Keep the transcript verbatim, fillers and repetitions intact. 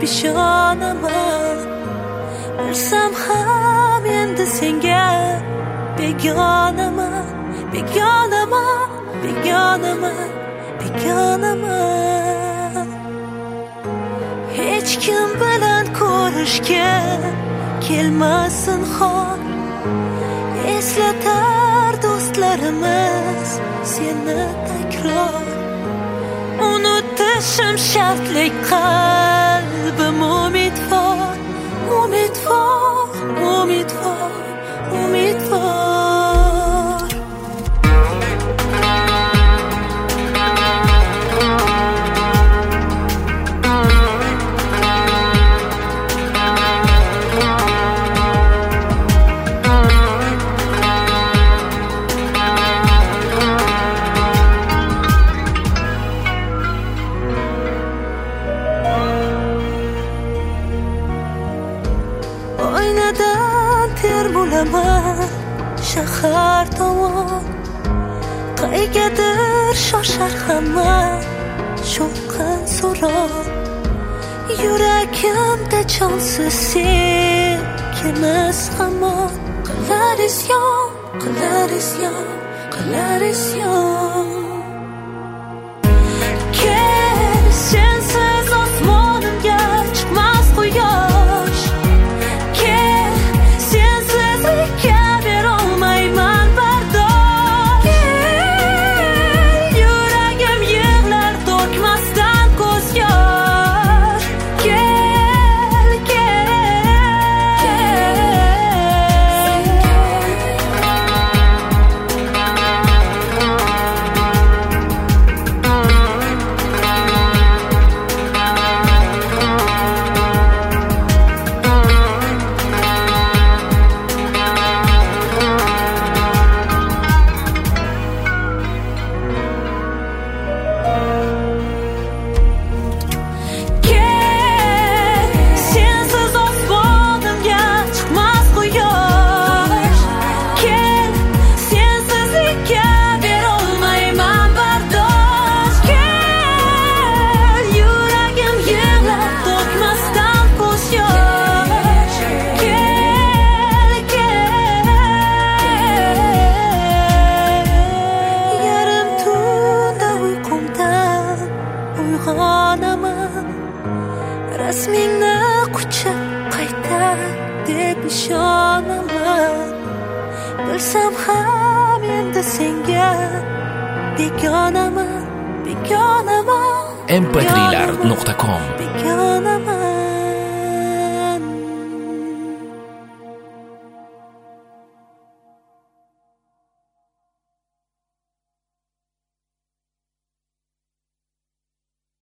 ishonaman. Bilsam ham endi senga begonaman, begonaman, begonaman, begonaman. Hech kim bilan ko'rishga kelmasin hol, eslatar do'stlarimiz seni takror. Unutishim shartlik, qalbim umidvor, umidvor, umidvor, umidvor. Oynadan ter bo'laman shahar tomon, qaygadir shoshar hamma shovqin so'ron. Yuragimda jonsiz sevgimiz hamon, qilar isyon, qilar isyon, qilar isyon. Kel, sensiz osmonimga chiqmas quyosh. Rasmingni quchib qayta deb ishonaman. Bilsam ham endi senga begonaman, begonaman. em pe trilar nuqta com begonaman.